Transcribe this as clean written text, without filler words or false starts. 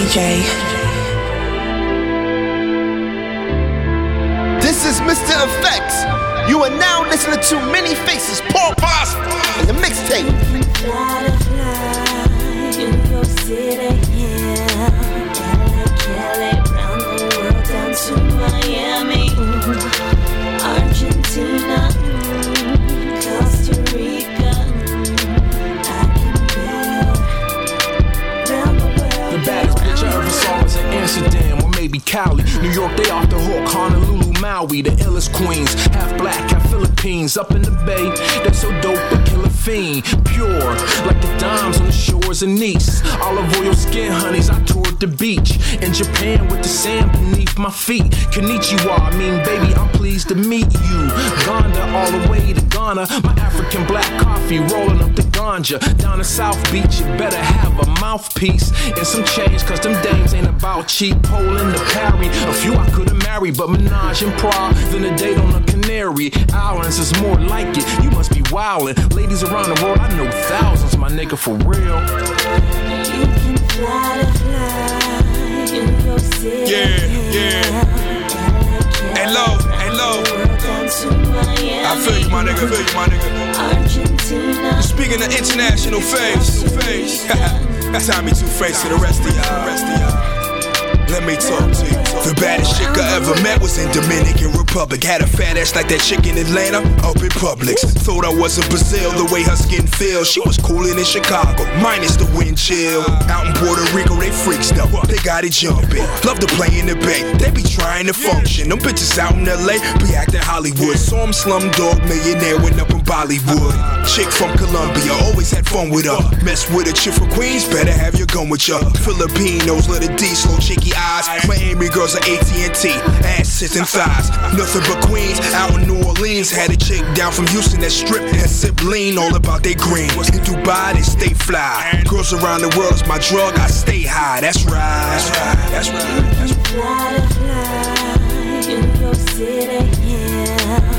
DJ. This is Mr. Effects. You are now listening to Many Faces, Paul Boss, and the mixtape. Fly to fly in your city, yeah. LA, round the world, down to Miami, Argentina, Costa Rica. I can be round the world. The baddest bitch I ever saw was in Amsterdam or maybe Cali. New York, they off the hook. Honolulu, Maui, the illest queens. Half black, half Philippines. Up in the bay, they so dope, but kill a fiend. Pure, like the dimes on the shores of Nice. Olive oil skin honeys, I toured the beach. In Japan with the sand beneath my feet. Konnichiwa, I mean baby, I'm pleased to meet you. Ghana, all the way to Ghana. My African black coffee, rolling up the ganja. Down the South Beach, you better have a mouthpiece and some change, cause them dames ain't about cheap. Poland to Paris, a few I could've married, but Minaj and Prague, then a date on the Canary Islands is more like it. You must be wildin'. Ladies around the world, I know thousands, my nigga, for real. You can fly to fly in your city. Yeah. Hey, low. I feel you, my nigga. Argentina. Speaking of international face. Tommy Two-Face to the rest of y'all. Let me talk to you. The baddest chick I ever met was in Dominican Republic. Had a fat ass like that chick in Atlanta, up in Publix. Thought I was in Brazil, the way her skin feels. She was coolin' in Chicago, minus the wind chill. Out in Puerto Rico, they freaks though, they got it jumping. Love to play in the bay, they be trying to function. Them bitches out in LA, be acting Hollywood. Saw him Slumdog Millionaire, went up in Bollywood. Chick from Colombia, always had fun with her. Mess with a chick from Queens, better have your gun with ya. Filipinos, let it D, slow chicky eyes. Miami girls are AT&T, ass, tits, and thighs. Nothing but queens. Out in New Orleans, had a chick down from Houston that stripped and sip lean, all about they green. In Dubai, they stay fly. Girls around the world is my drug, I stay high. That's right. Fly to fly in your city, yeah.